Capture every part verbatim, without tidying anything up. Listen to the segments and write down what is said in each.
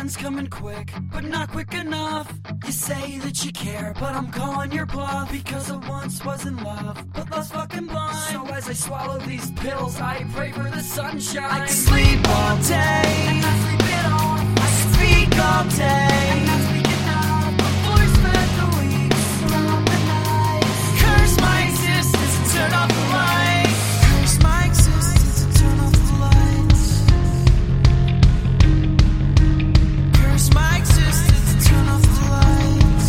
end's coming quick, but not quick enough. You say that you care, but I'm calling your bluff. Because I once was in love, but love's fucking blind. So as I swallow these pills, I pray for the sunshine. I can sleep all day, and not sleep at all. I speak all day, and not speak enough. My voice fed the weeks, turn off the nights. Curse my existence and turn off the lights. Curse my existence and turn off the lights. Curse my existence and turn off the lights.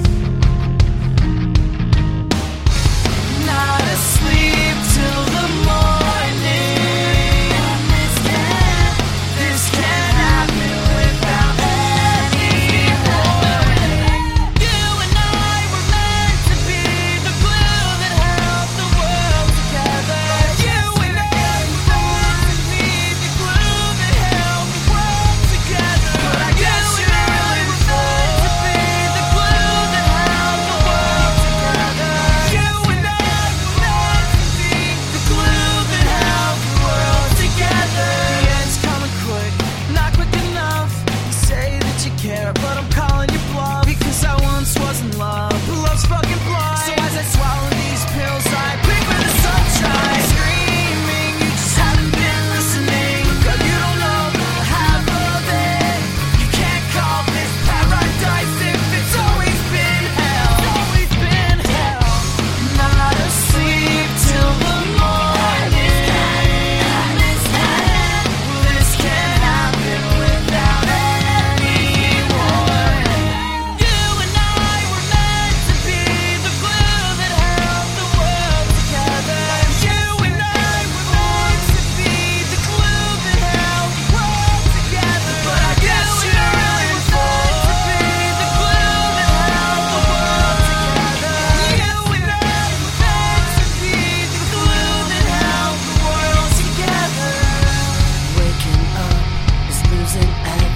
Not asleep till the morning. This can't, this can't happen without any warning. You and I were meant to be the glue that held the world together. You and I were meant to be the glue that held the world together. But I guess you really were meant to be the glue that held the world together. You and I were meant to be the glue that held the world together. The end's coming quick, not quick enough. You say that you care, but I'm calling you bluff. Because I once was in love, but love's fucking blind. So as I swallow these pills, I pray for the sunshine. Screaming, you just haven't been listening. Girl, you don't know the half of it. You can't call this paradise if it's always been hell. It's always been hell. Not asleep till the morning. This can't, this can't happen without any warning. You and I were meant to be the glue that held the world together. You and I were meant to be the glue that held the world together. But I guess you really were meant to be the glue that held the world together. You and I were meant to be the glue that held the world together. Waking up is losing everything.